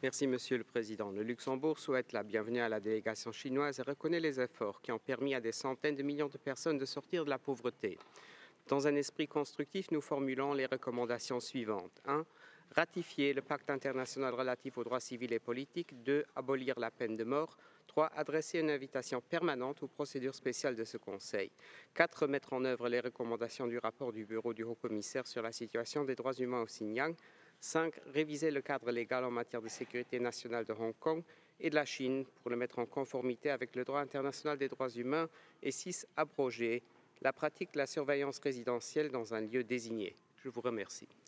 Merci, Monsieur le Président. Le Luxembourg souhaite la bienvenue à la délégation chinoise et reconnaît les efforts qui ont permis à des centaines de millions de personnes de sortir de la pauvreté. Dans un esprit constructif, nous formulons les recommandations suivantes. 1. Ratifier le pacte international relatif aux droits civils et politiques. 2. Abolir la peine de mort. 3. Adresser une invitation permanente aux procédures spéciales de ce Conseil. 4. Mettre en œuvre les recommandations du rapport du Bureau du Haut-Commissaire sur la situation des droits humains au Xinjiang. 5. Réviser le cadre légal en matière de sécurité nationale de Hong Kong et de la Chine pour le mettre en conformité avec le droit international des droits humains. Et 6. Abroger la pratique de la surveillance résidentielle dans un lieu désigné. Je vous remercie.